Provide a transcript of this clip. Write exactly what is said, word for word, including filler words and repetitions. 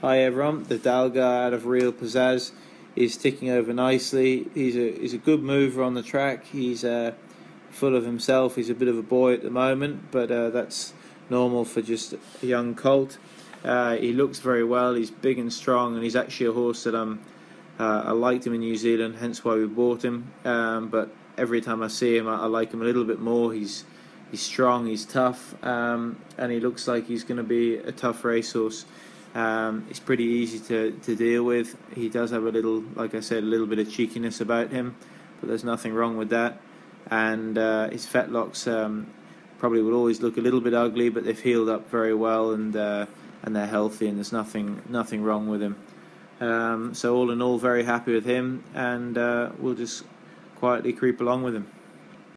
Hi everyone, the Dalga out of Real Pizzazz is ticking over nicely. He's a he's a good mover on the track. He's uh, full of himself. He's a bit of a boy at the moment, but uh, that's normal for just a young colt. Uh, he looks very well. He's big and strong, and he's actually a horse that I'm, uh, I liked him in New Zealand, hence why we bought him. Um, but every time I see him, I, I like him a little bit more. He's he's strong, he's tough, um, and he looks like he's going to be a tough racehorse. Um, it's pretty easy to, to deal with. He does have a little, like I said, a little bit of cheekiness about him, but there's nothing wrong with that. And uh, his fetlocks um, probably will always look a little bit ugly, but they've healed up very well, and uh, and they're healthy, and there's nothing nothing wrong with him. Um, so all in all, very happy with him, and uh, we'll just quietly creep along with him.